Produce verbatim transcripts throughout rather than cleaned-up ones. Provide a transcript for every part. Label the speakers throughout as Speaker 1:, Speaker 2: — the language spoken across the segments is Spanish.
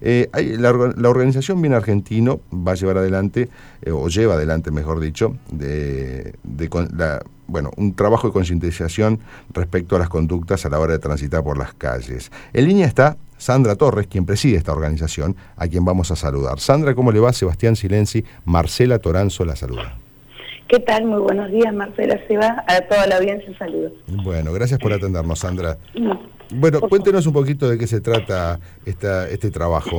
Speaker 1: Eh, hay, la, la organización Bien Argentino va a llevar adelante, eh, o lleva adelante, mejor dicho, de, de con, la, bueno, un trabajo de concientización respecto a las conductas a la hora de transitar por las calles. En línea está Sandra Torres, quien preside esta organización, a quien vamos a saludar. Sandra, ¿cómo le va? Sebastián Silenzi, Marcela Toranzo la saluda.
Speaker 2: ¿Qué tal? Muy buenos días, Marcela Seba, a toda la audiencia, saludos.
Speaker 1: Bueno, gracias por atendernos, Sandra. No, bueno, cuéntenos un poquito de qué se trata esta, este trabajo.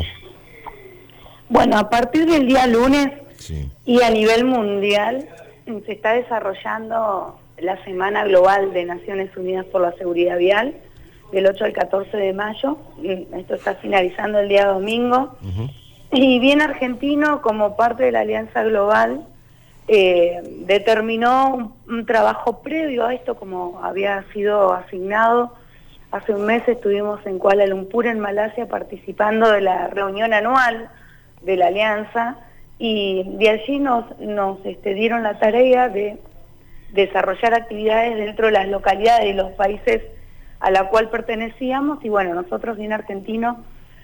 Speaker 2: Bueno, a partir del día lunes
Speaker 1: sí. y
Speaker 2: a nivel mundial se está desarrollando la Semana Global de Naciones Unidas por la Seguridad Vial, del ocho al catorce de mayo. Esto está finalizando el día domingo. Uh-huh. Y Bien Argentino, como parte de la Alianza Global, Eh, determinó un, un trabajo previo a esto, como había sido asignado. Hace un mes estuvimos en Kuala Lumpur, en Malasia, participando de la reunión anual de la Alianza, y de allí nos, nos este, dieron la tarea de desarrollar actividades dentro de las localidades y los países a la cual pertenecíamos, y bueno, nosotros Bien Argentino,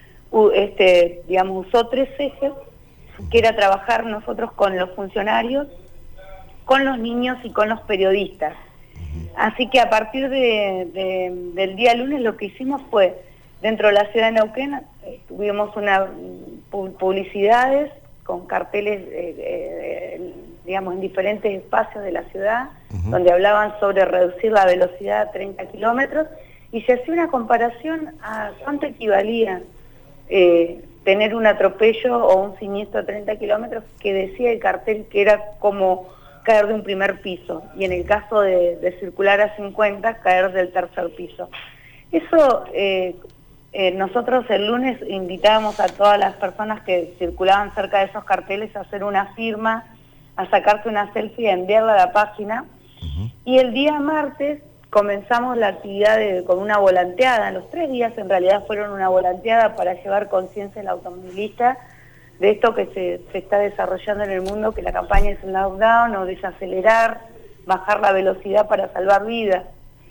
Speaker 2: este, digamos, usó tres ejes, que era trabajar nosotros con los funcionarios, con los niños y con los periodistas. Así que a partir de, de, del día lunes lo que hicimos fue, dentro de la ciudad de Neuquén, eh, tuvimos una publicidades con carteles, eh, eh, digamos, en diferentes espacios de la ciudad, uh-huh. donde hablaban sobre reducir la velocidad a treinta kilómetros, y se hacía una comparación a cuánto equivalía eh, tener un atropello o un siniestro a treinta kilómetros, que decía el cartel que era como caer de un primer piso, y en el caso de, de circular a cincuenta, caer del tercer piso. Eso, eh, eh, nosotros el lunes invitábamos a todas las personas que circulaban cerca de esos carteles a hacer una firma, a sacarse una selfie y a enviarla a la página, uh-huh. y el día martes comenzamos la actividad de, con una volanteada. Los tres días en realidad fueron una volanteada para llevar conciencia al automovilista de esto que se, se está desarrollando en el mundo, que la campaña es el lockdown o desacelerar, bajar la velocidad para salvar vidas.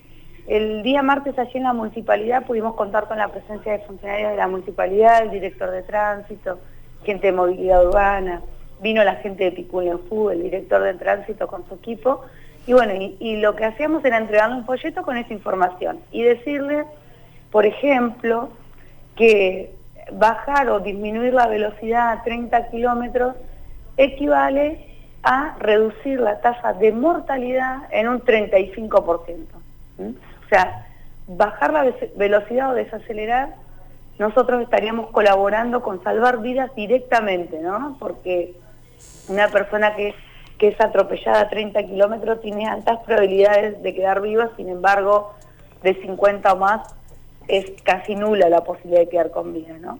Speaker 2: El día martes allí en la municipalidad pudimos contar con la presencia de funcionarios de la municipalidad, el director de tránsito, gente de movilidad urbana, vino la gente de Piculenfú, el director de tránsito con su equipo. Y bueno, y, y lo que hacíamos era entregarle un folleto con esa información y decirle, por ejemplo, que bajar o disminuir la velocidad a treinta kilómetros equivale a reducir la tasa de mortalidad en un treinta y cinco por ciento. ¿Mm? O sea, bajar la velocidad o desacelerar, nosotros estaríamos colaborando con salvar vidas directamente, ¿no? Porque una persona que que es atropellada a treinta kilómetros tiene altas probabilidades de quedar viva, sin embargo, de cincuenta o más es casi nula la posibilidad de quedar con vida, ¿no?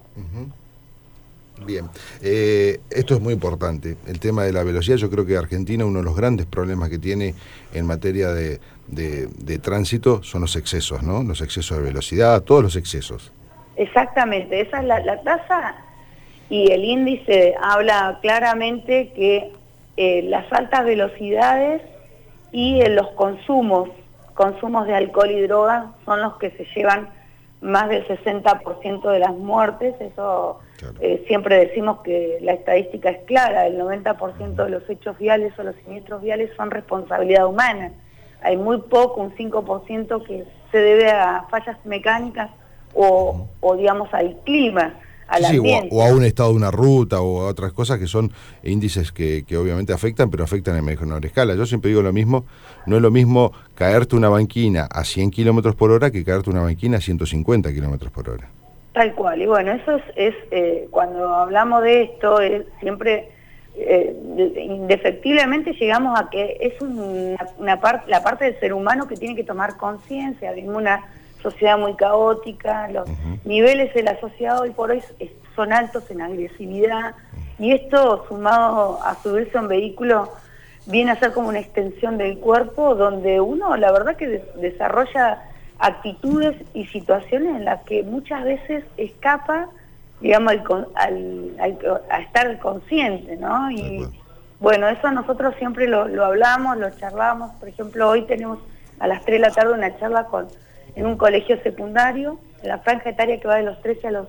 Speaker 1: Uh-huh. Bien, eh, esto es muy importante, el tema de la velocidad. Yo creo que Argentina, uno de los grandes problemas que tiene en materia de, de, de tránsito son los excesos, ¿no? Los excesos de velocidad, todos los excesos.
Speaker 2: Exactamente, esa es la, la tasa, y el índice habla claramente que Eh, las altas velocidades y eh, los consumos, consumos de alcohol y drogas son los que se llevan más del sesenta por ciento de las muertes. Eso claro. eh, siempre decimos que la estadística es clara, el noventa por ciento de los hechos viales o los siniestros viales son responsabilidad humana. Hay muy poco, un cinco por ciento que se debe a fallas mecánicas o, o digamos al clima.
Speaker 1: Sí, o, a, o a un estado de una ruta o a otras cosas que son índices que, que obviamente afectan, pero afectan en menor escala. Yo siempre digo lo mismo, no es lo mismo caerte una banquina a cien kilómetros por hora que caerte una banquina a ciento cincuenta kilómetros por hora.
Speaker 2: Tal cual, y bueno, eso es, es eh, cuando hablamos de esto, es siempre, eh, indefectiblemente llegamos a que es una, una parte, la parte del ser humano que tiene que tomar conciencia de una sociedad muy caótica, los uh-huh. niveles de la sociedad hoy por hoy son altos en agresividad, uh-huh. y esto sumado a subirse a un vehículo viene a ser como una extensión del cuerpo, donde uno la verdad que de- desarrolla actitudes y situaciones en las que muchas veces escapa, digamos, al, al, al, a estar consciente, ¿no? Y uh-huh. bueno, eso nosotros siempre lo, lo hablamos, lo charlamos. Por ejemplo, hoy tenemos a las tres de la tarde una charla con en un colegio secundario, en la franja etaria que va de los trece a los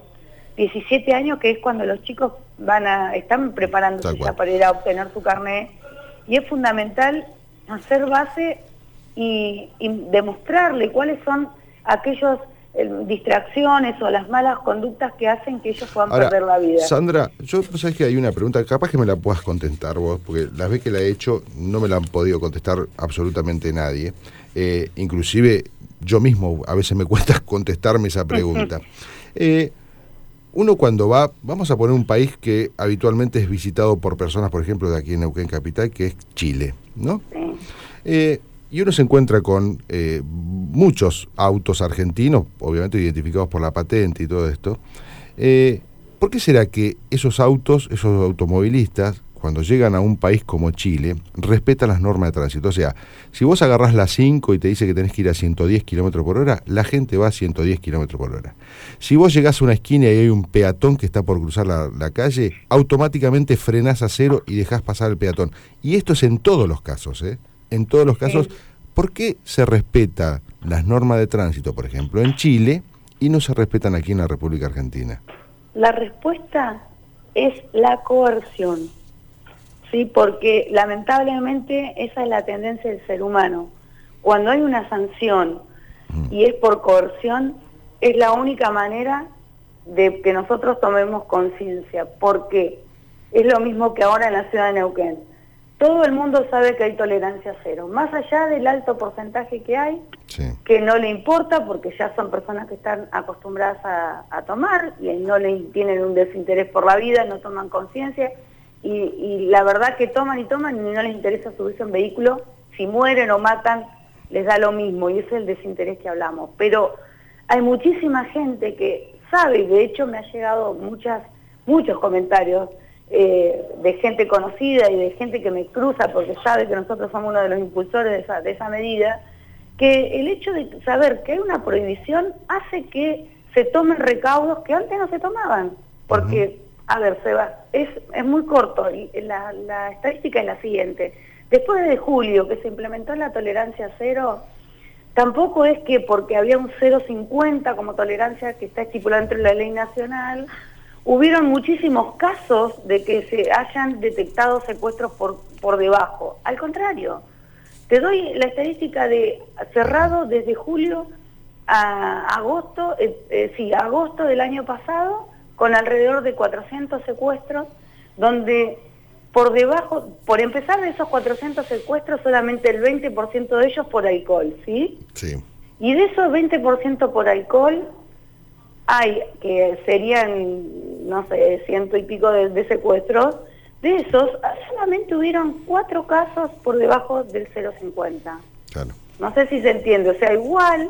Speaker 2: diecisiete años, que es cuando los chicos van a están preparándose ya para ir a obtener su carnet, y es fundamental hacer base y, y demostrarle cuáles son aquellos eh, distracciones o las malas conductas que hacen que ellos puedan
Speaker 1: Ahora,
Speaker 2: perder la vida.
Speaker 1: Sandra, yo sabes que hay una pregunta, capaz que me la puedas contestar vos, porque las veces que la he hecho no me la han podido contestar absolutamente nadie, eh, inclusive yo mismo a veces me cuesta contestarme esa pregunta. eh, Uno cuando va, vamos a poner un país que habitualmente es visitado por personas, por ejemplo, de aquí en Neuquén Capital, que es Chile, ¿no?
Speaker 2: Sí.
Speaker 1: Eh, y uno se encuentra con eh, muchos autos argentinos, obviamente identificados por la patente y todo esto. Eh, ¿Por qué será que esos autos, esos automovilistas, cuando llegan a un país como Chile, respetan las normas de tránsito? O sea, si vos agarrás la cinco y te dice que tenés que ir a ciento diez kilómetros por hora, la gente va a ciento diez kilómetros por hora. Si vos llegás a una esquina y hay un peatón que está por cruzar la, la calle, automáticamente frenás a cero y dejás pasar al peatón. Y esto es en todos los casos, ¿eh? En todos los casos.
Speaker 2: Sí.
Speaker 1: ¿Por qué se respeta las normas de tránsito, por ejemplo, en Chile y no se respetan aquí en la República Argentina?
Speaker 2: La respuesta es la coerción. Sí, porque lamentablemente esa es la tendencia del ser humano. Cuando hay una sanción mm. y es por coerción, es la única manera de que nosotros tomemos conciencia, porque es lo mismo que ahora en la ciudad de Neuquén. Todo el mundo sabe que hay tolerancia cero, más allá del alto porcentaje que hay, sí. que no le importa porque ya son personas que están acostumbradas a, a tomar y no le tienen un desinterés por la vida, no toman conciencia. Y, y la verdad que toman y toman y no les interesa subirse a un vehículo, si mueren o matan, les da lo mismo, y ese es el desinterés que hablamos. Pero hay muchísima gente que sabe, y de hecho me ha llegado muchas, muchos comentarios eh, de gente conocida y de gente que me cruza porque sabe que nosotros somos uno de los impulsores de esa, de esa medida, que el hecho de saber que hay una prohibición hace que se tomen recaudos que antes no se tomaban, porque... Uh-huh. A ver, Seba, es, es muy corto, la, la estadística es la siguiente. Después de julio, que se implementó la tolerancia cero, tampoco es que porque había un cero coma cincuenta como tolerancia que está estipulada dentro de la ley nacional, hubieron muchísimos casos de que se hayan detectado secuestros por, por debajo. Al contrario, te doy la estadística de cerrado desde julio a agosto, eh, eh, sí, a agosto del año pasado, con alrededor de cuatrocientos secuestros, donde por debajo, por empezar de esos cuatrocientos secuestros, solamente el veinte por ciento de ellos por alcohol, ¿sí? Sí. Y de esos veinte por ciento por alcohol, hay, que serían, no sé, ciento y pico de, de secuestros, de esos solamente hubieron cuatro casos por debajo del cero coma cincuenta. Claro. No sé si se entiende, o sea, igual...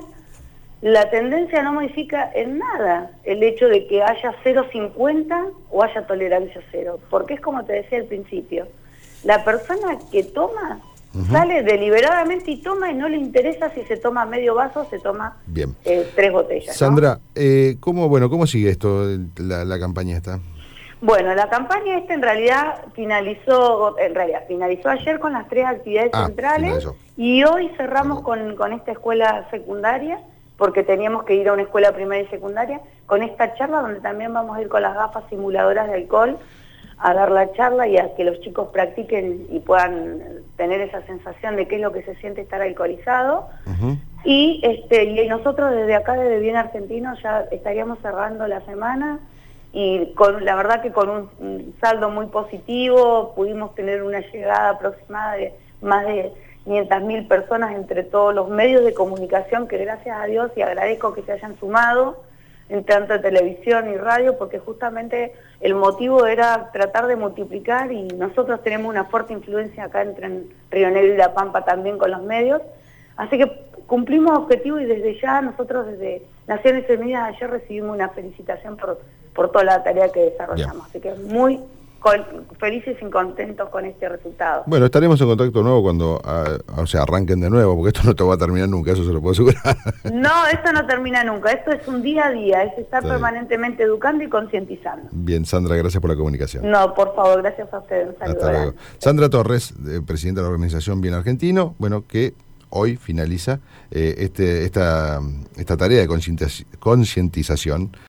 Speaker 2: La tendencia no modifica en nada el hecho de que haya cero coma cincuenta o haya tolerancia cero, porque es como te decía al principio, la persona que toma uh-huh. sale deliberadamente y toma y no le interesa si se toma medio vaso o se toma Bien. Eh, tres botellas.
Speaker 1: Sandra, ¿no? eh, ¿cómo, bueno, ¿cómo sigue esto, la, la campaña esta?
Speaker 2: Bueno, la campaña esta en realidad finalizó, en realidad finalizó ayer con las tres actividades ah, centrales finalizó. Y hoy cerramos con, con esta escuela secundaria, porque teníamos que ir a una escuela primaria y secundaria, con esta charla donde también vamos a ir con las gafas simuladoras de alcohol a dar la charla y a que los chicos practiquen y puedan tener esa sensación de qué es lo que se siente estar alcoholizado. Uh-huh. Y este y nosotros desde acá, desde Bien Argentino, ya estaríamos cerrando la semana y con la verdad que con un, un saldo muy positivo, pudimos tener una llegada aproximada de más de quinientas mil personas entre todos los medios de comunicación, que gracias a Dios y agradezco que se hayan sumado en tanto televisión y radio, porque justamente el motivo era tratar de multiplicar y nosotros tenemos una fuerte influencia acá entre Río Negro y La Pampa también con los medios, así que cumplimos objetivos y desde ya nosotros desde Naciones Unidas ayer recibimos una felicitación por, por toda la tarea que desarrollamos, Bien. Así que muy Con, felices y contentos con este resultado.
Speaker 1: Bueno, estaremos en contacto nuevo cuando a, o sea, arranquen de nuevo, porque esto no te va a terminar nunca, eso se lo puedo asegurar.
Speaker 2: No, esto no termina nunca, esto es un día a día, es estar Está permanentemente bien. educando y concientizando.
Speaker 1: Bien, Sandra, gracias por la comunicación.
Speaker 2: No, por favor, gracias a ustedes. Un saludo.
Speaker 1: Hasta luego. Sandra Torres, eh, presidenta de la organización Bien Argentino, bueno, que hoy finaliza eh, este, esta, esta tarea de concientización